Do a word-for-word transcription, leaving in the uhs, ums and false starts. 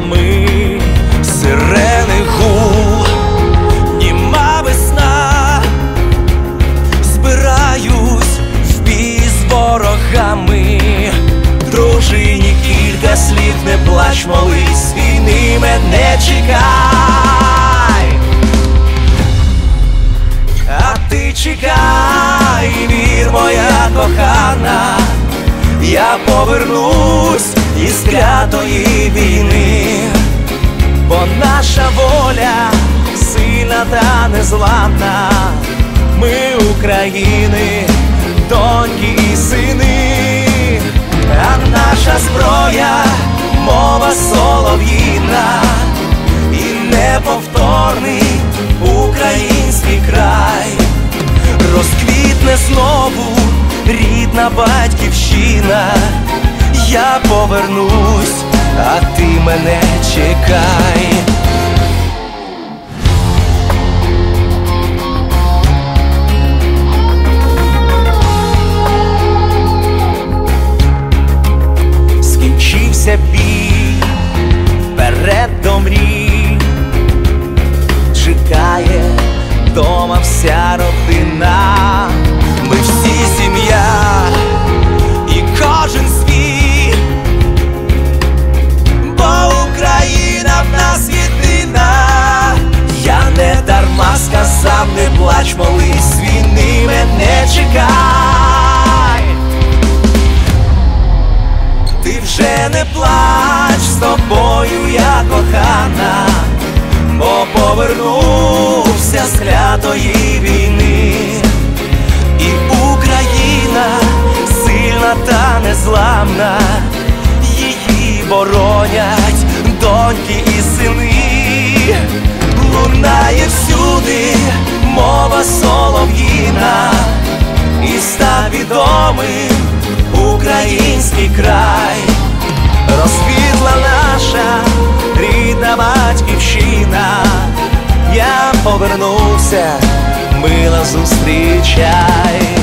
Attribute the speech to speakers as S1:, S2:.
S1: вітрами, сирени гул, німа весна. Збираюсь в бій з ворогами, дружині кілька слів, не плач, молись, війни мене чекай. А ти чекай, вір, моя кохана, я повернусь із клятої війни, бо наша воля сильна та незламна. Ми України, доньки і сини, а наша зброя — мова солов'їна і неповторний український край. Розквітне знову рідна батьківщина, я повернусь, а ти мене чекай. Скінчився бій, вперед до мрій, чекає дома вся родина. Ми всі сім'я і кожен свій, бо Україна в нас єдина. Я не дарма сказав, не плач, молись, війни мене чекай. Ти вже не плач, з тобою я кохана, бо повернувся з клятої війни. І Україна сильна та незламна, її боронять доньки і сини. Лунає всюди мова солов'їна, і став відомим український край. Розквітла наша рідна батьківщина, я повернувся, мила, зустрічай.